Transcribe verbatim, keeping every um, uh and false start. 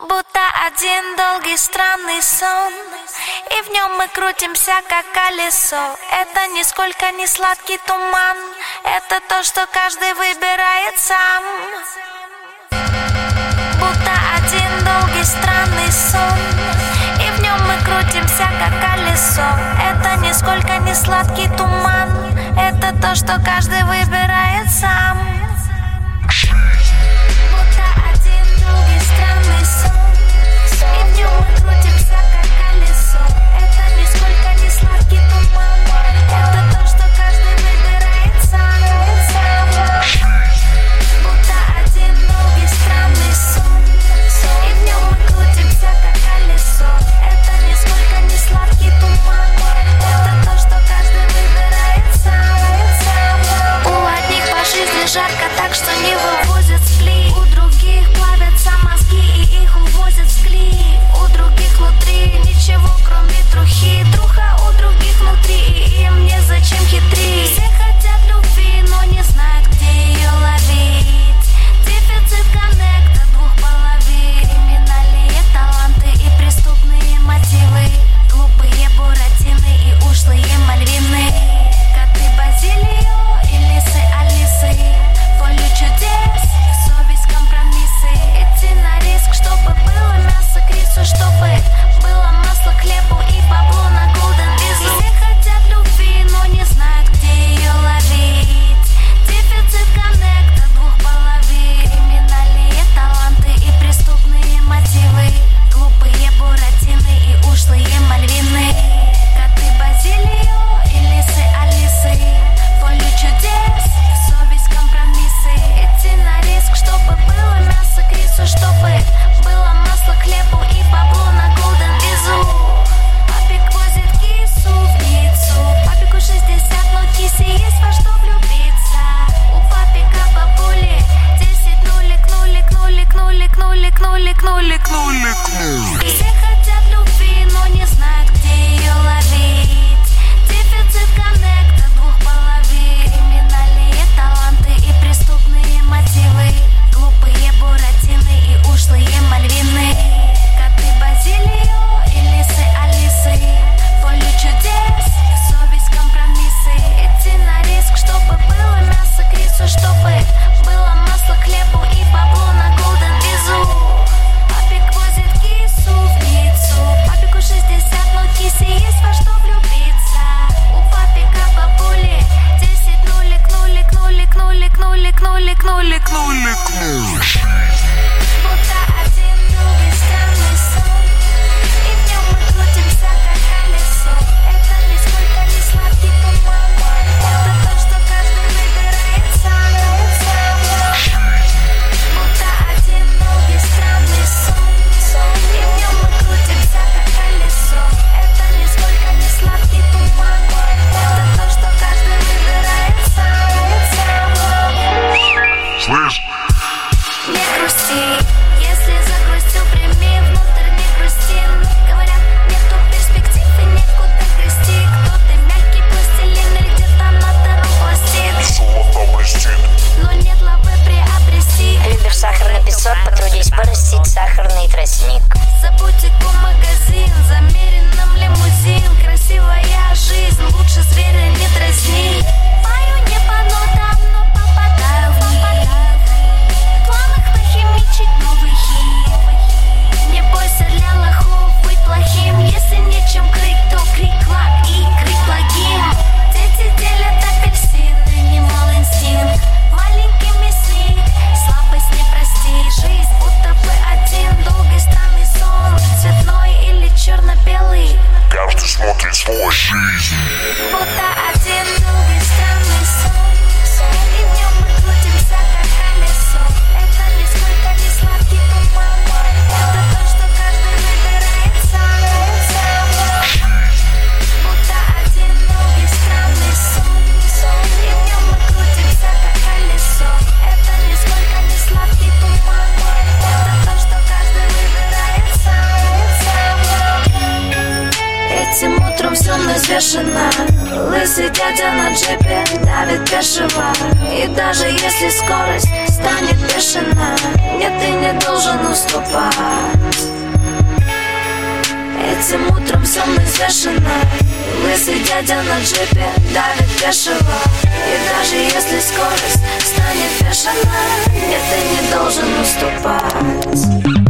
Будто один долгий странный сон, и в нем мы крутимся, как колесо. Это нисколько не сладкий туман, это то, что каждый выбирает сам. Будто один долгий странный сон, и в нем мы крутимся, как колесо. Это нисколько не сладкий туман, это то, что каждый выбирает сам. Будто один долгий странный сон, и в нем мы крутимся, как колесо. Это нисколько не сладкий туман, это то, что каждый выбирает сам. Будто один долгий странный сон, и в нем мы крутимся, как колесо. Это нисколько не сладкий туман, это то, что каждый выбирает сам. У одних по жизни жарко так, что не вывозят с плит. У других плавятся мозги и их увозят в склеп. У других внутри ничего, кроме трухи. Труха у других внутри, и им незачем хитрить. Все хотят любви, но не знают, где ее ловить. Дефицит коннекта двух половин. Криминальные таланты и преступные мотивы. Глупые буратины и ушлые мальвины. Коты Базилио и лисы Алисы. Поле чудес, совесть, компромиссы. Идти на риск, чтобы было мясо к рису, чтобы было масло к хлебу и бабло на голден визу. Все хотят любви, но не знают, где ее ловить. Дефицит коннекта двух половин. Криминальные таланты и преступные мотивы. Глупые буратины и ушлые мальвины. Коты Базилио и лисы Алисы. Поле чудес, совесть, компромиссы. Идти на риск, чтобы было мясо к рису, чтобы было масло к хлебу и бабло на голден визу. Папик возит кису в Ниццу. Папику шестьдесят, но кисе есть во что влюбиться. У папика бабули десять нулик, нулик, нулик, нулик, нулик, нулик, нулик, нулик. Все хотят любви, но не знают, где ее ловить. Дефицит коннекта двух половин. Криминальные таланты и преступные мотивы. Глупые буратины и ушлые мальвины. Коты Базилио и лисы Алисы. Поле чудес, совесть, компромиссы. Идти на риск, чтобы было мясо к рису, чтобы было масло к хлебу и бабло на голден визу. Папик возит кису в Ниццу. Папику шестьдесят, но кисе есть во что влюбиться. У папика бабули десять нулик, нулик, нулик, нулик, нулик, нулик, нулик, нулик. Будто один долгий странный сон, и в нем мы крутимся, как колесо. Это нисколько не сладкий туман, это то, что каждый выбирает сам. Будто один долгий странный сон, и в нем мы крутимся, как колесо. Это нисколько не сладкий туман, это то, что каждый выбирает сам. Слышь? Не грусти, если загрустил, прими внутрь, не грусти. Говорят, нету перспектив и некуда грести. Кто-то мягкий пластилин или где-то на втором пластин. Но нет лавы приобрести. Любишь сахарный песок, потрудись порастить сахарный тростник. За бутику магазин, замеренным лимузин. Красивая жизнь, лучше зверя не дразни. Пою не по нотам, но попадаю в них. В планах нахимичить новый хит. Не бойся для лохов быть плохим. Если нечем крыть, то крик лак и крик благим. Дети делят апельсины, немал инстинкт. Маленький мясник, слабость не прости. Жизнь будто бы один долгий странный сон. Цветной или черно-белый. Каждый смотрит свой жизнь. Будто один долгий странный сон, и в нем мы крутимся, как колесо. Это нисколько не сладкий туман, это то, что каждый выбирает сам. Будто один долгий странный сон, и в нем мы крутимся, как колесо. Это нисколько не сладкий туман, это то, что каждый выбирает сам. Этим утром все взвешено. Лысый дядя на джипе давит пешего. И даже если скорость станет бешена, нет, ты не должен уступать. этим утром все взвешено. Лысый дядя на джипе давит бешево. И даже если скорость станет бешеной, нет, ты не должен уступать.